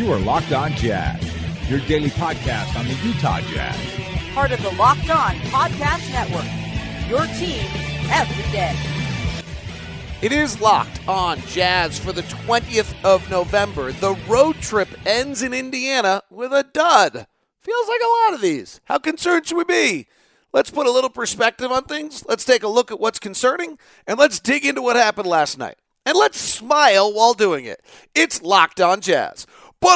You are Locked On Jazz, your daily podcast on the Utah Jazz. Part of the Locked On Podcast Network, your team every day. It is Locked On Jazz for the 20th of November. The road trip ends in Indiana with a dud. Feels like a lot of these. How concerned should we be? Let's put a little perspective on things. Let's take a look at what's concerning, and let's dig into what happened last night. And let's smile while doing it. It's Locked On Jazz.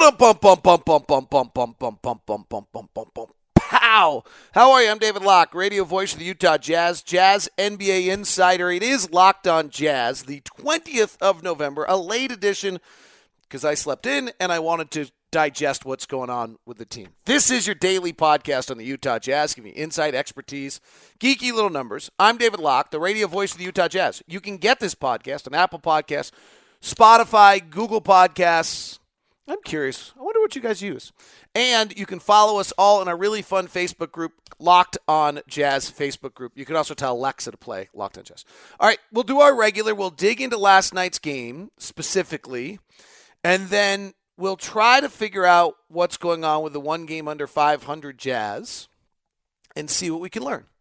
Pow! How are you? I'm David Locke, radio voice of the Utah Jazz, Jazz NBA insider. It is Locked On Jazz, the 20th of November, a late edition because I slept in and I wanted to digest what's going on with the team. This is your daily podcast on the Utah Jazz, giving you insight, expertise, geeky little numbers. I'm David Locke, the radio voice of the Utah Jazz. You can get this podcast on Apple Podcasts, Spotify, Google Podcasts. I'm curious. I wonder what you guys use. And you can follow us all in a really fun Facebook group, Locked On Jazz Facebook group. You can also tell Alexa to play Locked On Jazz. All right, we'll do our regular. We'll dig into last night's game specifically, and then we'll try to figure out what's going on with the one game under 500 Jazz and see what we can learn.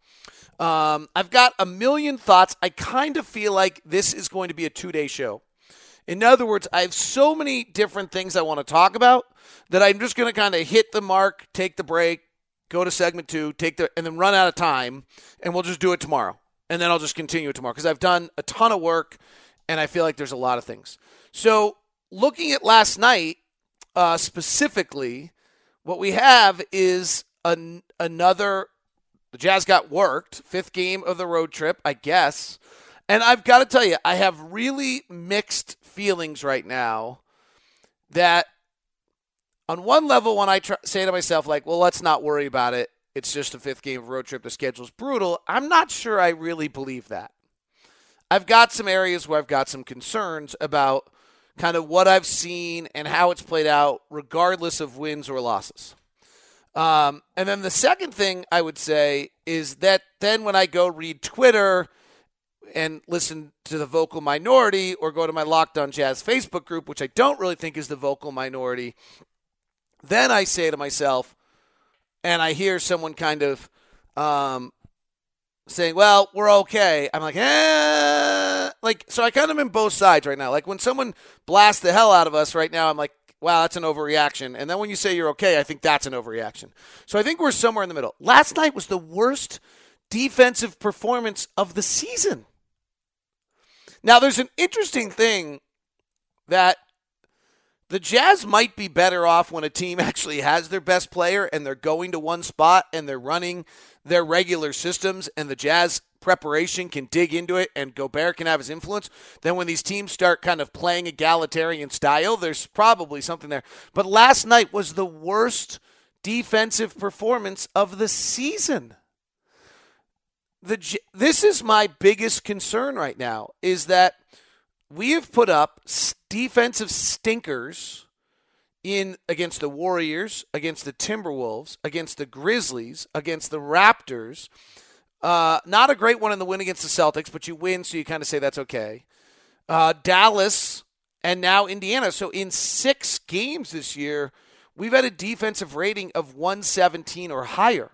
I've got a million thoughts. I kind of feel like this is going to be a two-day show. In other words, I have so many different things I want to talk about that I'm just going to kind of hit the mark, take the break, go to segment 2, and then run out of time, and we'll just do it tomorrow. And then I'll just continue it tomorrow because I've done a ton of work, and I feel like there's a lot of things. So looking at last night specifically, what we have is another – the Jazz got worked, 5th game of the road trip, I guess. And I've got to tell you, I have really mixed feelings right now that on one level, when I say to myself, like, well, let's not worry about it. It's just a 5th game of road trip. The schedule's brutal. I'm not sure I really believe that. I've got some areas where I've got some concerns about kind of what I've seen and how it's played out, regardless of wins or losses. And then the second thing I would say is that then when I go read Twitter and listen to the vocal minority or go to my Locked On Jazz Facebook group, which I don't really think is the vocal minority, then I say to myself, and I hear someone kind of saying, well, we're okay. I'm like, so I kind of am both sides right now. Like when someone blasts the hell out of us right now, I'm like, wow, that's an overreaction. And then when you say you're okay, I think that's an overreaction. So I think we're somewhere in the middle. Last night was the worst defensive performance of the season. Now, there's an interesting thing that the Jazz might be better off when a team actually has their best player and they're going to one spot and they're running their regular systems and the Jazz preparation can dig into it and Gobert can have his influence. Then when these teams start kind of playing egalitarian style, there's probably something there. But last night was the worst defensive performance of the season. This is my biggest concern right now, is that we have put up defensive stinkers against the Warriors, against the Timberwolves, against the Grizzlies, against the Raptors. Not a great one in the win against the Celtics, but you win, so you kind of say that's okay. Dallas, and now Indiana. So in 6 games this year, we've had a defensive rating of 117 or higher.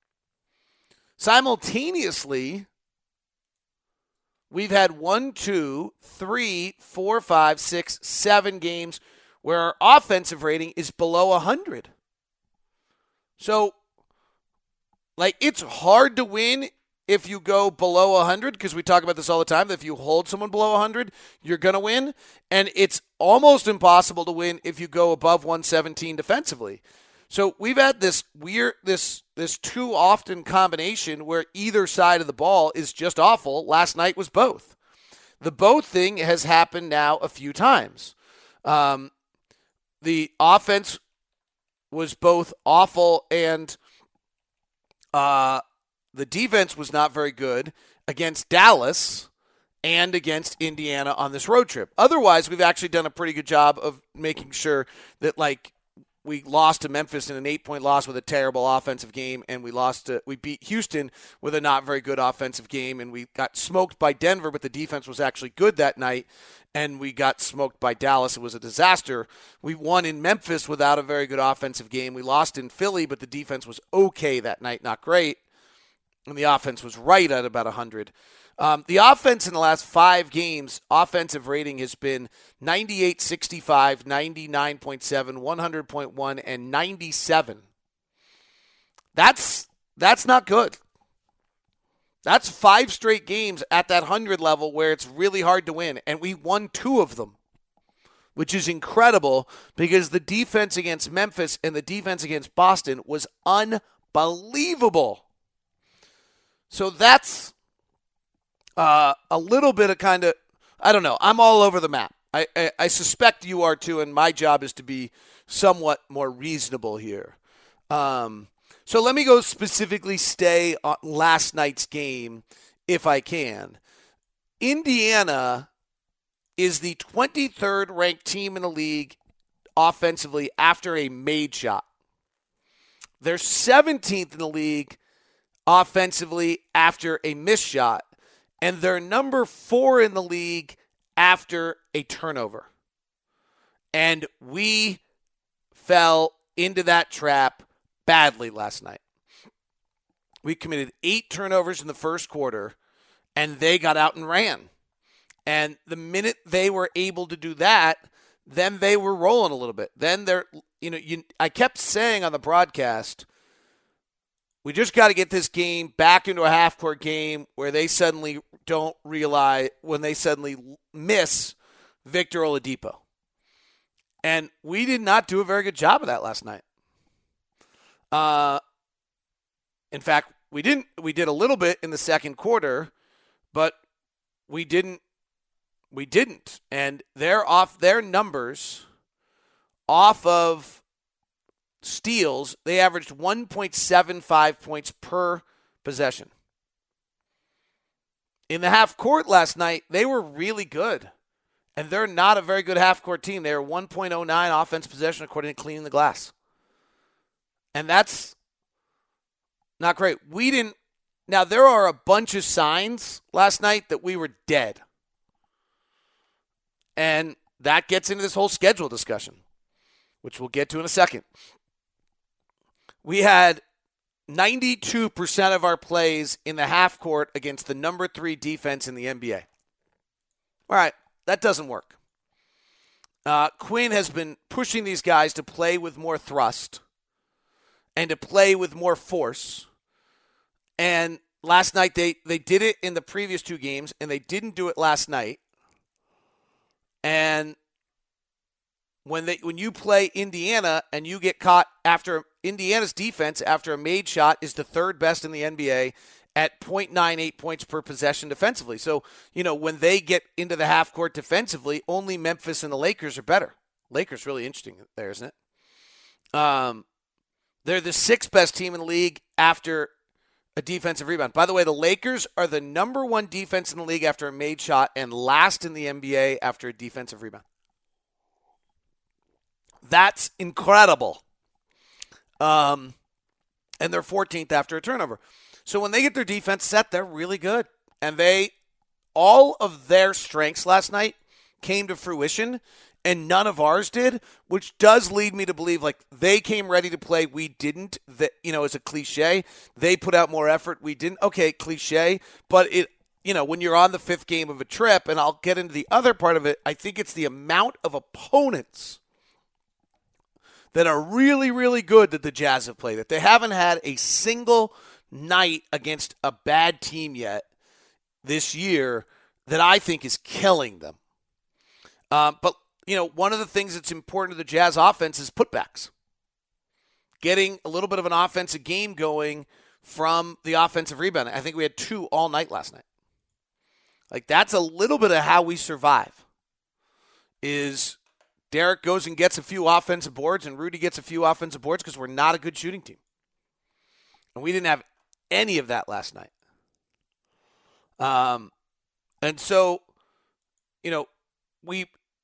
Simultaneously, we've had 1, 2, 3, 4, 5, 6, 7 games where our offensive rating is below 100. So, it's hard to win if you go below 100, because we talk about this all the time, that if you hold someone below 100, you're going to win. And it's almost impossible to win if you go above 117 defensively. So we've had this weird, this too often combination where either side of the ball is just awful. Last night was both. The both thing has happened now a few times. The offense was both awful and the defense was not very good against Dallas and against Indiana on this road trip. Otherwise, we've actually done a pretty good job of making sure that, we lost to Memphis in an 8-point loss with a terrible offensive game, and we beat Houston with a not very good offensive game, and we got smoked by Denver, but the defense was actually good that night, and we got smoked by Dallas. It was a disaster. We won in Memphis without a very good offensive game. We lost in Philly, but the defense was okay that night, not great, and the offense was right at about 100. The offense in the last 5 games, offensive rating has been 98, 65, 99.7, 100.1, and 97. That's not good. That's 5 straight games at that 100 level where it's really hard to win, and we won 2 of them, which is incredible because the defense against Memphis and the defense against Boston was unbelievable. So that's a little bit of kind of, I don't know. I'm all over the map. I suspect you are too, and my job is to be somewhat more reasonable here. So let me go specifically stay on last night's game if I can. Indiana is the 23rd ranked team in the league offensively after a made shot. They're 17th in the league offensively after a missed shot. And they're number 4 in the league after a turnover. And we fell into that trap badly last night. We committed 8 turnovers in the first quarter, and they got out and ran. And the minute they were able to do that, then they were rolling a little bit. Then I kept saying on the broadcast, we just got to get this game back into a half-court game where they suddenly don't realize when they suddenly miss Victor Oladipo. And we did not do a very good job of that last night. In fact, we didn't. We did a little bit in the second quarter, but we didn't. And they're off their numbers off of steals. They averaged 1.75 points per possession. In the half court last night, they were really good. And they're not a very good half court team. They were 1.09 offense possession according to Cleaning the Glass. And that's not great. Now, there are a bunch of signs last night that we were dead. And that gets into this whole schedule discussion, which we'll get to in a second. We had 92% of our plays in the half court against the number 3 defense in the NBA. All right, that doesn't work. Quinn has been pushing these guys to play with more thrust and to play with more force. And last night they did it in the previous 2 games, and they didn't do it last night. And when you play Indiana and you get caught after Indiana's defense after a made shot is the 3rd best in the NBA at 0.98 points per possession defensively. So, when they get into the half court defensively, only Memphis and the Lakers are better. Lakers really interesting there, isn't it? They're the 6th best team in the league after a defensive rebound. By the way, the Lakers are the number 1 defense in the league after a made shot and last in the NBA after a defensive rebound. That's incredible. And they're 14th after a turnover. So when they get their defense set, they're really good. And all of their strengths last night came to fruition, and none of ours did, which does lead me to believe they came ready to play. We didn't. It's a cliche. They put out more effort. We didn't. Okay, cliche. But when you're on the 5th game of a trip, and I'll get into the other part of it, I think it's the amount of opponents that are really, really good that the Jazz have played. That they haven't had a single night against a bad team yet this year that I think is killing them. But one of the things that's important to the Jazz offense is putbacks. Getting a little bit of an offensive game going from the offensive rebound. I think we had 2 all night last night. That's a little bit of how we survive. Is Derek goes and gets a few offensive boards, and Rudy gets a few offensive boards because we're not a good shooting team. And we didn't have any of that last night. And so,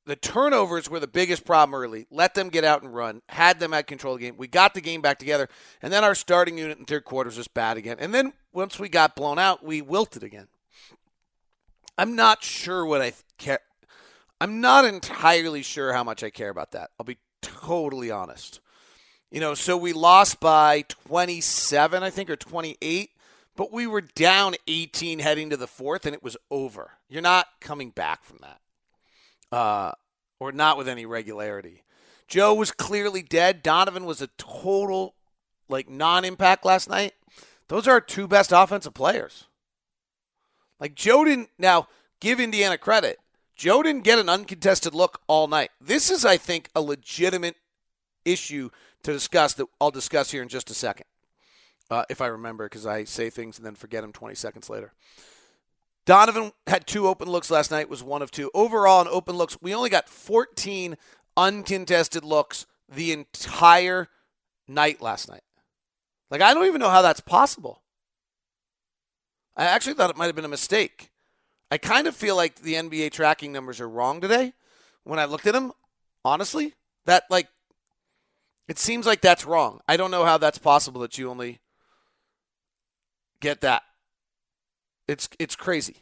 the turnovers were the biggest problem early. Let them get out and run. Had them at control of the game. We got the game back together. And then our starting unit in third quarter was just bad again. And then once we got blown out, we wilted again. I'm not sure what I care. I'm not entirely sure how much I care about that. I'll be totally honest. So we lost by 27, I think, or 28. But we were down 18 heading to the fourth, and it was over. You're not coming back from that. Or not with any regularity. Joe was clearly dead. Donovan was a total, non-impact last night. Those are our two best offensive players. Joe didn't, now, give Indiana credit. Joe didn't get an uncontested look all night. This is, I think, a legitimate issue to discuss that I'll discuss here in just a second. If I remember, because I say things and then forget them 20 seconds later. Donovan had 2 open looks last night, was 1 of 2. Overall, in open looks, we only got 14 uncontested looks the entire night last night. I don't even know how that's possible. I actually thought it might have been a mistake. I kind of feel like the NBA tracking numbers are wrong today. When I looked at them, honestly, that, it seems like that's wrong. I don't know how that's possible that you only get that. It's crazy.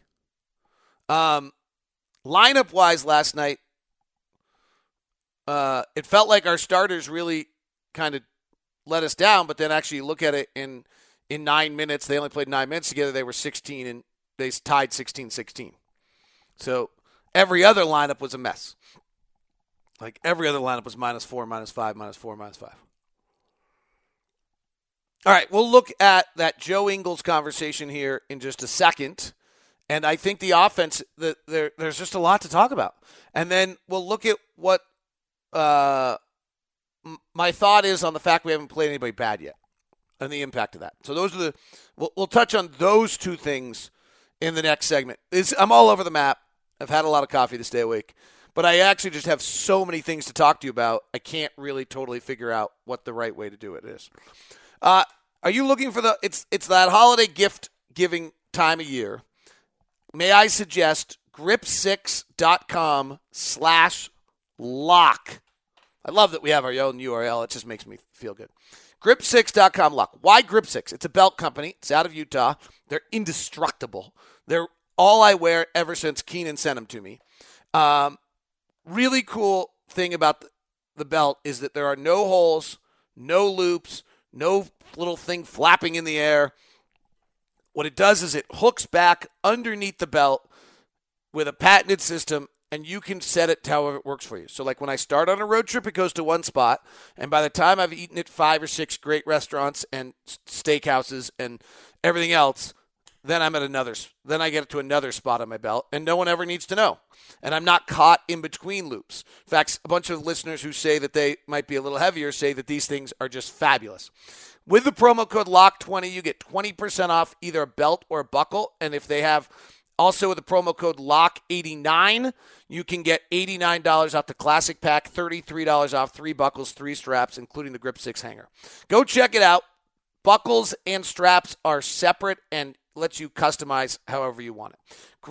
Lineup-wise last night, it felt like our starters really kind of let us down, but then actually look at it in 9 minutes. They only played 9 minutes together. They were 16, and they tied 16-16. So every other lineup was a mess. Every other lineup was -4, -5, -4, -5. All right, we'll look at that Joe Ingles conversation here in just a second. And I think the offense, there's just a lot to talk about. And then we'll look at what my thought is on the fact we haven't played anybody bad yet and the impact of that. So those are we'll touch on those two things in the next segment. I'm all over the map. I've had a lot of coffee to stay awake. But I actually just have so many things to talk to you about, I can't really totally figure out what the right way to do it is. Are you looking for it's that holiday gift giving time of year? May I suggest grip6.com/lock. I love that we have our own URL. It just makes me feel good. Grip6.com/lock. Why Grip6? It's a belt company. It's out of Utah. They're indestructible. They're all I wear ever since Keenan sent them to me. Really cool thing about the belt is that there are no holes, no loops, no little thing flapping in the air. What it does is it hooks back underneath the belt with a patented system, and you can set it however it works for you. So when I start on a road trip, it goes to one spot, and by the time I've eaten at 5 or 6 great restaurants and steakhouses and everything else, then I'm at another. Then I get it to another spot on my belt, and no one ever needs to know. And I'm not caught in between loops. In fact, a bunch of listeners who say that they might be a little heavier say that these things are just fabulous. With the promo code LOCK20, you get 20% off either a belt or a buckle. And if they have also with the promo code LOCK89, you can get $89 off the classic pack, $33 off 3 buckles, 3 straps, including the Grip 6 hanger. Go check it out. Buckles and straps are separate and lets you customize however you want it.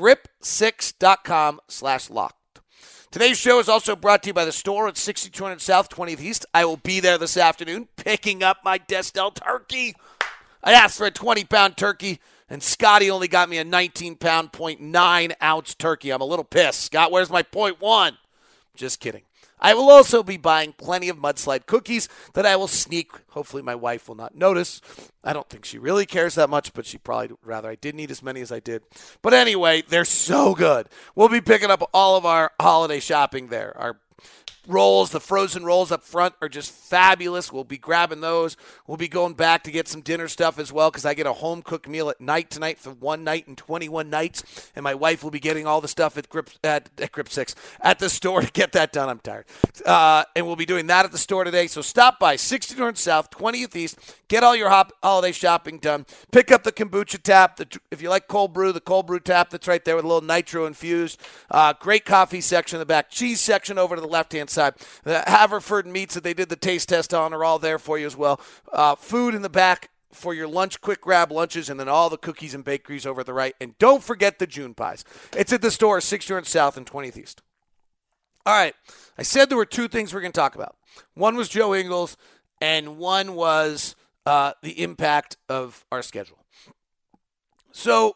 Grip6.com/locked. Today's show is also brought to you by the store at 6200 South 20th East. I will be there this afternoon picking up my Destel turkey. I asked for a 20-pound turkey, and Scotty only got me a 19-pound, 0.9-ounce turkey. I'm a little pissed. Scott, where's my 0.1? Just kidding. I will also be buying plenty of mudslide cookies that I will sneak. Hopefully my wife will not notice. I don't think she really cares that much, but she probably would rather I didn't eat as many as I did. But anyway, they're so good. We'll be picking up all of our holiday shopping there. Our rolls, the frozen rolls up front are just fabulous. We'll be grabbing those. We'll be going back to get some dinner stuff as well because I get a home-cooked meal at night tonight for 1 night and 21 nights, and my wife will be getting all the stuff at Grip 6 at the store to get that done. I'm tired. And we'll be doing that at the store today. So stop by 6200 South, 20th East. Get all your holiday shopping done. Pick up the kombucha tap. If you like cold brew, the cold brew tap that's right there with a little nitro infused. Great coffee section in the back. Cheese section over to the left-hand side. The Haverford meats that they did the taste test on are all there for you as well. Food in the back for your lunch, quick grab lunches, and then all the cookies and bakeries over at the right. And don't forget the June pies. It's at the store, 6200 South and 20th East. All right. I said there were two things we're going to talk about. One was Joe Ingles, and one was the impact of our schedule. So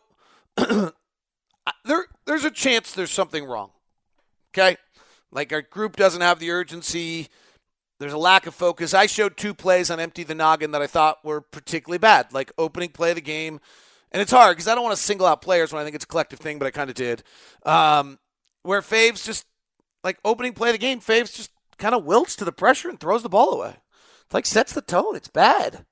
there's a chance there's something wrong. Okay? Like our group doesn't have the urgency. There's a lack of focus. I showed 2 plays on Empty the Noggin that I thought were particularly bad, like opening play of the game. And it's hard because I don't want to single out players when I think it's a collective thing, but I kind of did. Where Faves just, like opening play of the game, Faves just kind of wilts to the pressure and throws the ball away. It's like sets the tone. It's bad.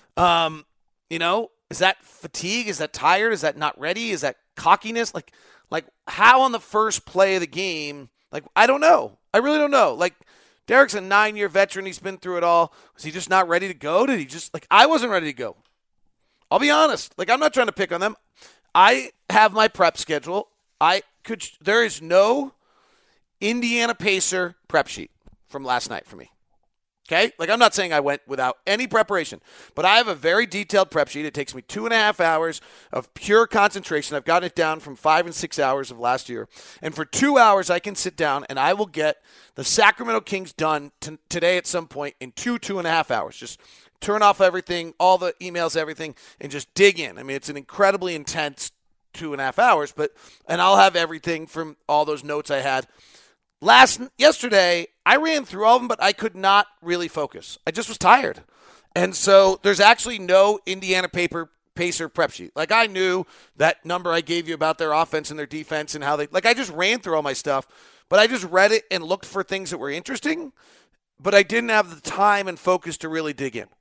Is that fatigue? Is that tired? Is that not ready? Is that cockiness? Like how on the first play of the game? Like, I don't know. I really don't know. Like, Derek's a 9-year veteran. He's been through it all. Was he just not ready to go? Did he just, I wasn't ready to go. I'll be honest. I'm not trying to pick on them. I have my prep schedule. There is no Indiana Pacer prep sheet from last night for me. Okay? I'm not saying I went without any preparation, but I have a very detailed prep sheet. It takes me 2.5 hours of pure concentration. I've gotten it down from 5 and 6 hours of last year. And for 2 hours, I can sit down and I will get the Sacramento Kings done today at some point in 2.5 hours. Just turn off everything, all the emails, everything, and just dig in. I mean, it's an incredibly intense 2.5 hours, and I'll have everything from all those notes I had. Yesterday, I ran through all of them, but I could not really focus. I just was tired. And so there's actually no Indiana Pacer prep sheet. I knew that number I gave you about their offense and their defense and how they, I just ran through all my stuff, but I just read it and looked for things that were interesting, but I didn't have the time and focus to really dig in.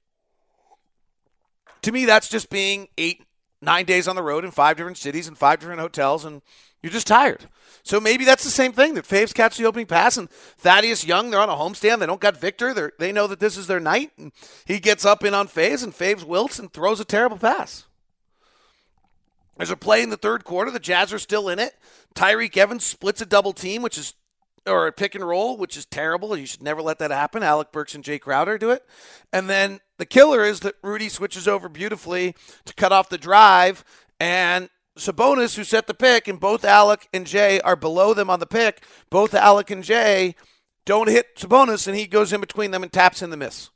To me, that's just being 8-9 days on the road in 5 different cities and 5 different hotels, and you're just tired. So maybe that's the same thing, that Faves catch the opening pass, and Thaddeus Young, they're on a homestand. They don't got Victor. They know that this is their night, and he gets up in on Faves, and Faves wilts and throws a terrible pass. There's a play in the third quarter. The Jazz are still in it. Tyreek Evans splits a double team, or a pick and roll, which is terrible. You should never let that happen. Alec Burks and Jay Crowder do it. And then the killer is that Rudy switches over beautifully to cut off the drive, and Sabonis, who set the pick, and both Alec and Jay are below them on the pick. Both Alec and Jay don't hit Sabonis, and he goes in between them and taps in the miss.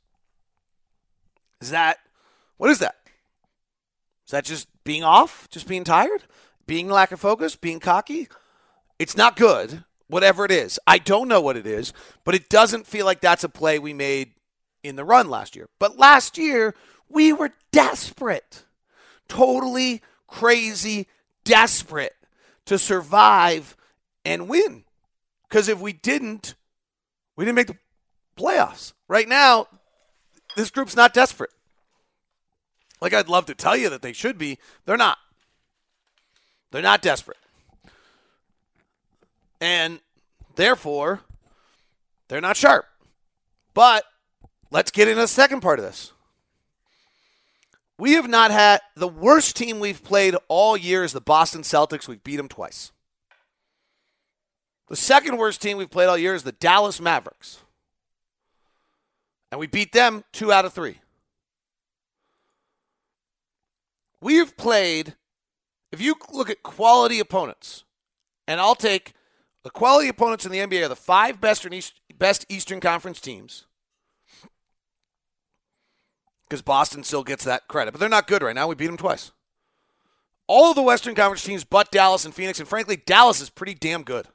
What is that? Is that just being off? Just being tired? Being lack of focus? Being cocky? It's not good, whatever it is. I don't know what it is, but it doesn't feel like that's a play we made in the run last year. But last year, we were desperate. Totally crazy desperate to survive and win. Because if we didn't make the playoffs. Right now, this group's not desperate. I'd love to tell you that they should be. They're not. They're not desperate. And therefore, they're not sharp. But let's get into the second part of this. We have not had the worst team we've played all year is the Boston Celtics. We've beat them twice. The second worst team we've played all year is the Dallas Mavericks. And we beat them 2 out of 3. We have played, if you look at quality opponents, and I'll take the quality opponents in the NBA are the 5 best Eastern Conference teams. Because Boston still gets that credit. But they're not good right now. We beat them twice. All of the Western Conference teams but Dallas and Phoenix. And frankly, Dallas is pretty damn good.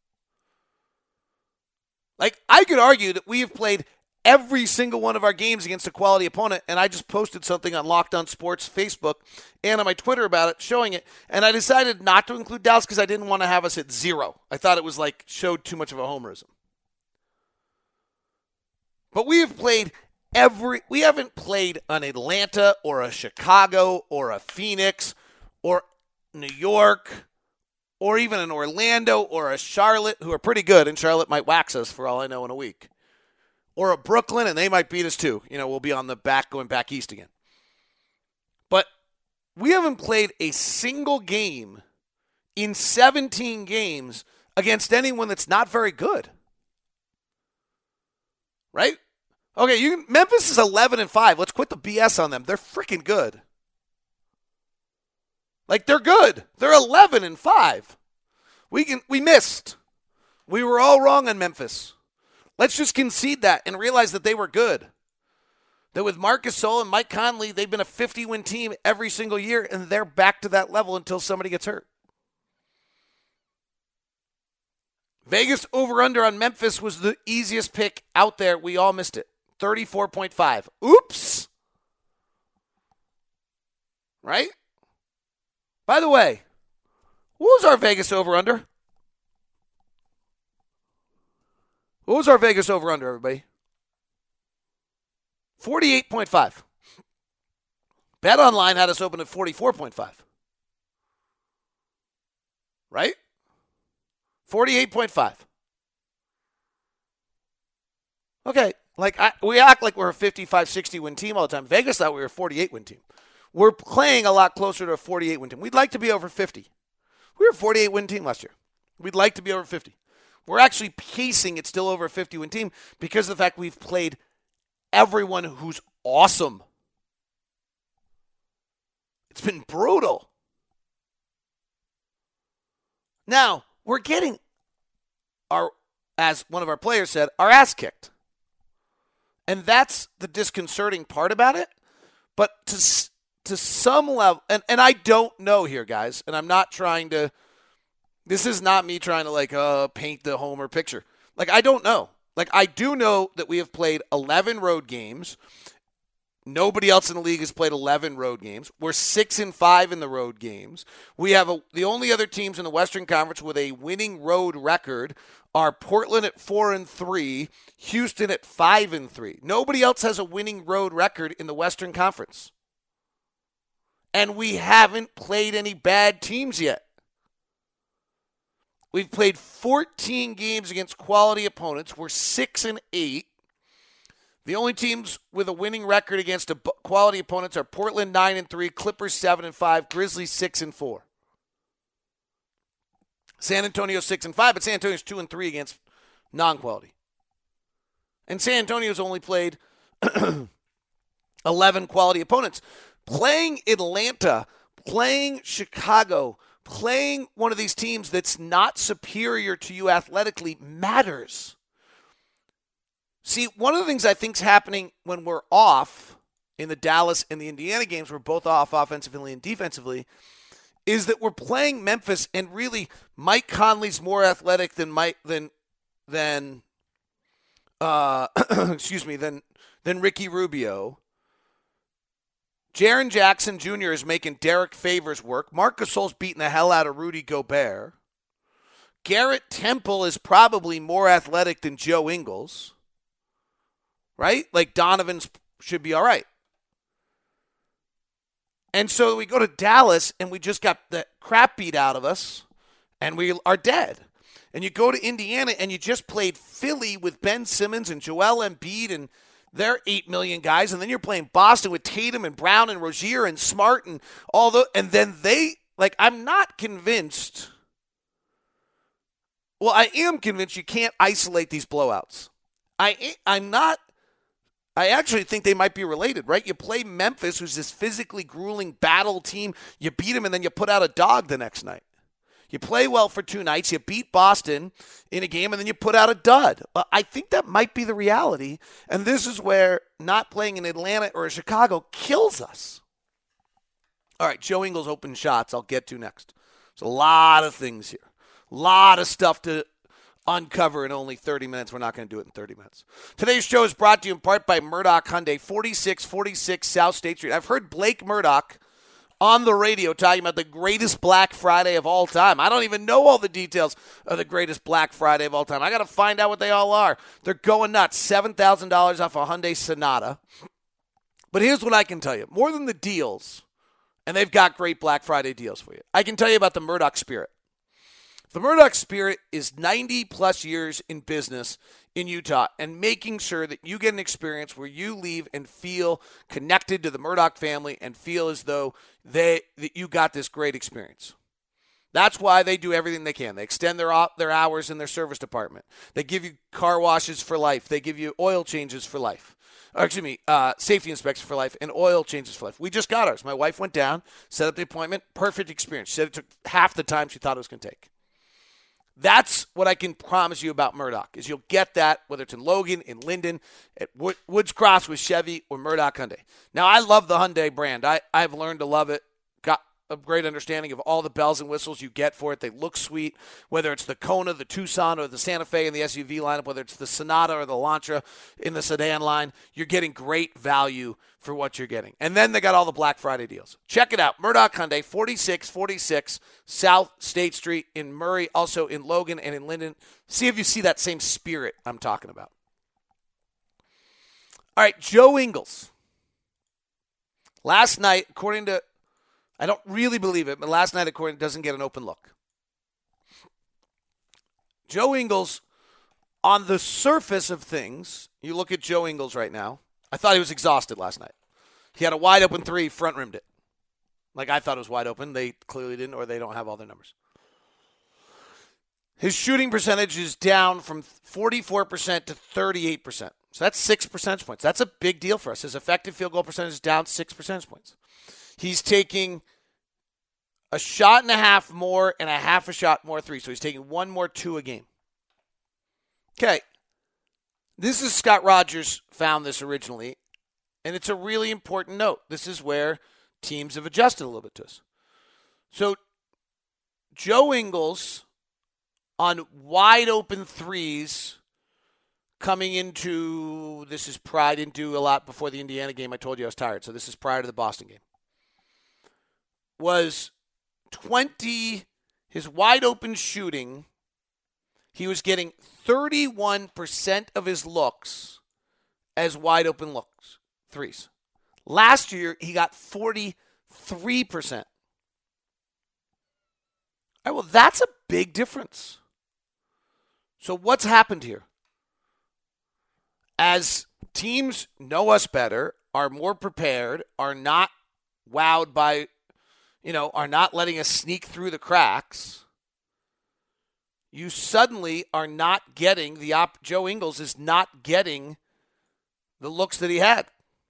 I could argue that we have played every single one of our games against a quality opponent. And I just posted something on Locked On Sports Facebook and on my Twitter about it, showing it. And I decided not to include Dallas because I didn't want to have us at 0. I thought it was showed too much of a homerism. But we have played we haven't played an Atlanta or a Chicago or a Phoenix or New York or even an Orlando or a Charlotte, who are pretty good, and Charlotte might wax us for all I know in a week. Or a Brooklyn, and they might beat us too. We'll be on the back going back east again. But we haven't played a single game in 17 games against anyone that's not very good. Right? Okay, Memphis is 11-5. Let's quit the BS on them. They're freaking good. They're good. They're 11-5. We missed. We were all wrong on Memphis. Let's just concede that and realize that they were good. That with Marc Gasol and Mike Conley, they've been a 50-win team every single year, and they're back to that level until somebody gets hurt. Vegas over-under on Memphis was the easiest pick out there. We all missed it. 34.5. Oops. Right? By the way, what was our Vegas over-under? What was our Vegas over-under, everybody? 48.5. BetOnline had us open at 44.5. Right? 48.5. Okay, we act like we're a 55, 60-win team all the time. Vegas thought we were a 48-win team. We're playing a lot closer to a 48-win team. We'd like to be over 50. We were a 48-win team last year. We'd like to be over 50. We're actually pacing it still over a 50-win team because of the fact we've played everyone who's awesome. It's been brutal. Now, we're getting as one of our players said, our ass kicked. And that's the disconcerting part about it. But to some level, and I don't know here, guys, and I'm not trying to, this is not me trying to paint the Homer picture. I don't know. I do know that we have played 11 road games. Nobody else in the league has played 11 road games. We're 6-5 in the road games. We have the only other teams in the Western Conference with a winning road record are Portland at 4-3, Houston at 5-3. Nobody else has a winning road record in the Western Conference. And we haven't played any bad teams yet. We've played 14 games against quality opponents. We're 6-8. The only teams with a winning record against quality opponents are Portland 9-3, Clippers 7-5, Grizzlies 6-4. San Antonio 6-5, but San Antonio's 2-3 against non-quality. And San Antonio's only played 11 quality opponents. Playing Atlanta, playing Chicago, playing one of these teams that's not superior to you athletically matters. See, one of the things I think is happening when we're off in the Dallas and the Indiana games, we're both off offensively and defensively, is that we're playing Memphis, and really Mike Conley's more athletic than Ricky Rubio. Jaren Jackson Jr. is making Derek Favors work. Marc Gasol's beating the hell out of Rudy Gobert. Garrett Temple is probably more athletic than Joe Ingles. Right? Donovan's should be all right. And so we go to Dallas, and we just got the crap beat out of us, and we are dead. And you go to Indiana, and you just played Philly with Ben Simmons and Joel Embiid, and they're 8 million guys. And then you're playing Boston with Tatum and Brown and Rozier and Smart and all the. And then I'm not convinced. Well, I am convinced you can't isolate these blowouts. I'm not. I actually think they might be related, right? You play Memphis, who's this physically grueling battle team. You beat them, and then you put out a dog the next night. You play well for 2 nights. You beat Boston in a game, and then you put out a dud. I think that might be the reality, and this is where not playing in Atlanta or Chicago kills us. All right, Joe Ingles open shots I'll get to next. There's a lot of things here. A lot of stuff to uncover in only 30 minutes. We're not going to do it in 30 minutes. Today's show is brought to you in part by Murdoch Hyundai, 4646 South State Street. I've heard Blake Murdoch on the radio talking about the greatest Black Friday of all time. I don't even know all the details of the greatest Black Friday of all time. I got to find out what they all are. They're going nuts. $7,000 off a Hyundai Sonata. But here's what I can tell you. More than the deals, and they've got great Black Friday deals for you, I can tell you about the Murdoch Spirit. The Murdoch Spirit is 90-plus years in business in Utah and making sure that you get an experience where you leave and feel connected to the Murdoch family and feel as though that you got this great experience. That's why they do everything they can. They extend their hours in their service department. They give you car washes for life. They give you oil changes for life. Safety inspections for life and oil changes for life. We just got ours. My wife went down, set up the appointment, perfect experience. She said it took half the time she thought it was going to take. That's what I can promise you about Murdoch, is you'll get that whether it's in Logan, in Linden, at Woods Cross with Chevy, or Murdoch Hyundai. Now, I love the Hyundai brand. I've learned to love it. Got a great understanding of all the bells and whistles you get for it. They look sweet, whether it's the Kona, the Tucson, or the Santa Fe in the SUV lineup, whether it's the Sonata or the Elantra in the sedan line. You're getting great value for what you're getting. And then they got all the Black Friday deals. Check it out. Murdoch Hyundai, 4646 South State Street in Murray, also in Logan and in Linden. See if you see that same spirit I'm talking about. All right, Joe Ingles. Last night, according to, I don't really believe it, but last night, according to, doesn't get an open look. Joe Ingles, on the surface of things, you look at Joe Ingles right now, I thought he was exhausted last night. He had a wide open three, front rimmed it. Like I thought it was wide open. They clearly didn't, or they don't have all their numbers. His shooting percentage is down from 44% to 38%. So that's 6 percentage points. That's a big deal for us. His effective field goal percentage is down 6 percentage points. He's taking a shot and a half more and a half a shot more three. So he's taking one more two a game. Okay. This is Scott Rogers found this originally, and it's a really important note. This is where teams have adjusted a little bit to us. So Joe Ingles on wide open threes coming into, this is prior, I didn't do a lot before the Indiana game. I told you I was tired, so this is prior to the Boston game. Was 20, his wide open shooting, he was getting 31% of his looks as wide open looks, threes. Last year, he got 43%. All right, well, that's a big difference. So what's happened here? As teams know us better, are more prepared, are not wowed by, are not letting us sneak through the cracks, you suddenly are not getting Joe Ingles is not getting the looks that he had.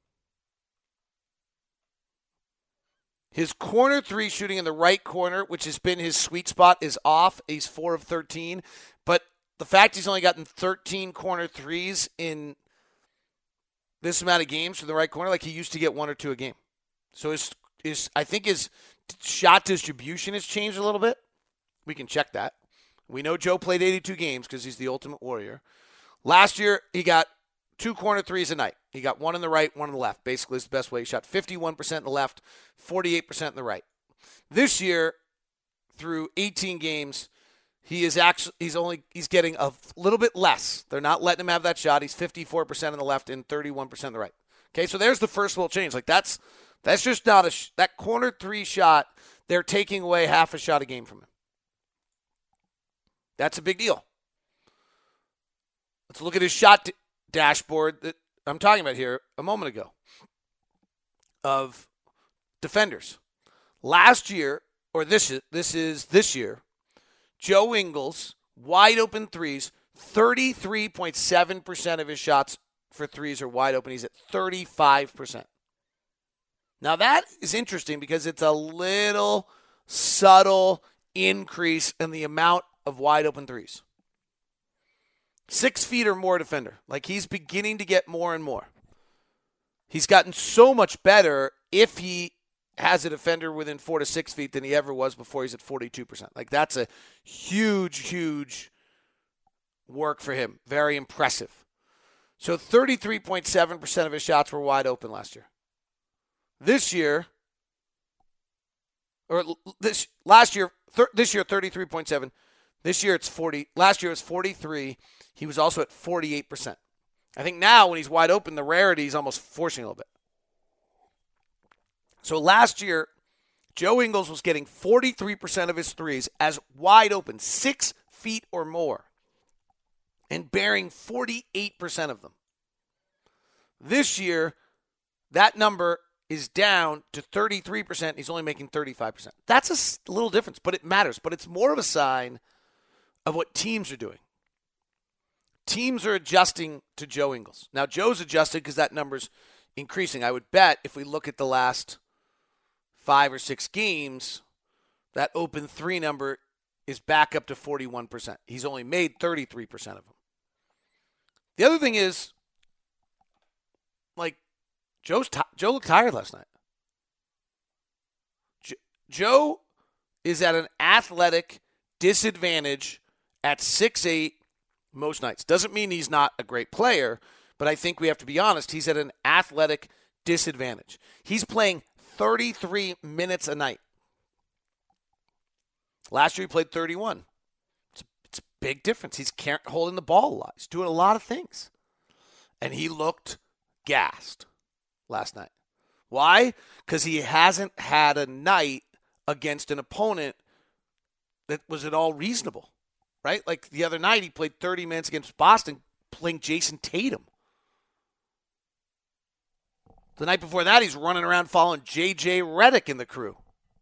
His corner three shooting in the right corner, which has been his sweet spot, is off. He's 4 of 13. But the fact he's only gotten 13 corner threes in this amount of games from the right corner, like he used to get 1 or 2 a game. So I think his shot distribution has changed a little bit. We can check that. We know Joe played 82 games because he's the ultimate warrior. Last year, he got 2 corner threes a night. He got 1 on the right, 1 on the left. Basically, it's the best way. He shot 51% in the left, 48% in the right. This year, through 18 games, he's getting a little bit less. They're not letting him have that shot. He's 54% in the left and 31% in the right. Okay, so there's the first little change. Like that's just not that corner three shot. They're taking away half a shot a game from him. That's a big deal. Let's look at his shot dashboard that I'm talking about here a moment ago of defenders. Last year, or this is this year, Joe Ingles, wide open threes, 33.7% of his shots for threes are wide open. He's at 35%. Now that is interesting because it's a little subtle increase in the amount of wide open threes. 6 feet or more defender. Like he's beginning to get more and more. He's gotten so much better if he has a defender within 4 to 6 feet than he ever was before. He's at 42%. Like that's a huge, huge work for him. Very impressive. So 33.7% of his shots were wide open last year. This year, 33.7. This year it's 40. Last year it was 43. He was also at 48%. I think now when he's wide open, the rarity is almost forcing a little bit. So last year, Joe Ingles was getting 43% of his threes as wide open, 6 feet or more, and bearing 48% of them. This year, that number is down to 33%. He's only making 35%. That's a little difference, but it matters. But it's more of a sign of what teams are doing. Teams are adjusting to Joe Ingles. Now, Joe's adjusted because that number's increasing. I would bet if we look at the last 5 or 6 games, that open three number is back up to 41%. He's only made 33% of them. The other thing is, like, Joe looked tired last night. Joe is at an athletic disadvantage at 6'8" most nights. Doesn't mean he's not a great player, but I think we have to be honest. He's at an athletic disadvantage. He's playing 33 minutes a night. Last year he played 31. It's a big difference. He's holding the ball a lot. He's doing a lot of things. And he looked gassed last night. Why? Because he hasn't had a night against an opponent that was at all reasonable, right? Like the other night, he played 30 minutes against Boston playing Jason Tatum. The night before that, he's running around following J.J. Redick in the crew.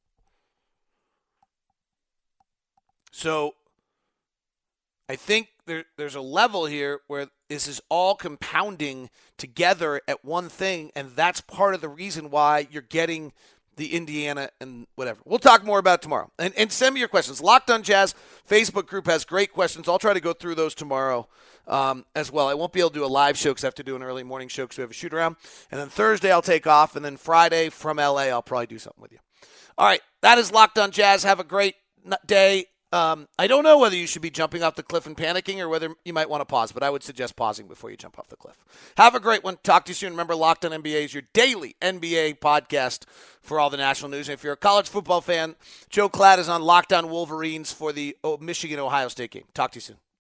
So I think there's a level here where this is all compounding together at one thing, and that's part of the reason why you're getting the Indiana and whatever. We'll talk more about it tomorrow. And send me your questions. Locked on Jazz Facebook group has great questions. I'll try to go through those tomorrow as well. I won't be able to do a live show because I have to do an early morning show because we have a shoot around. And then Thursday I'll take off. And then Friday from LA I'll probably do something with you. All right. That is Locked on Jazz. Have a great day. I don't know whether you should be jumping off the cliff and panicking or whether you might want to pause, but I would suggest pausing before you jump off the cliff. Have a great one. Talk to you soon. Remember, Locked on NBA is your daily NBA podcast for all the national news. And if you're a college football fan, Joe Klatt is on Locked on Wolverines for the Michigan-Ohio State game. Talk to you soon.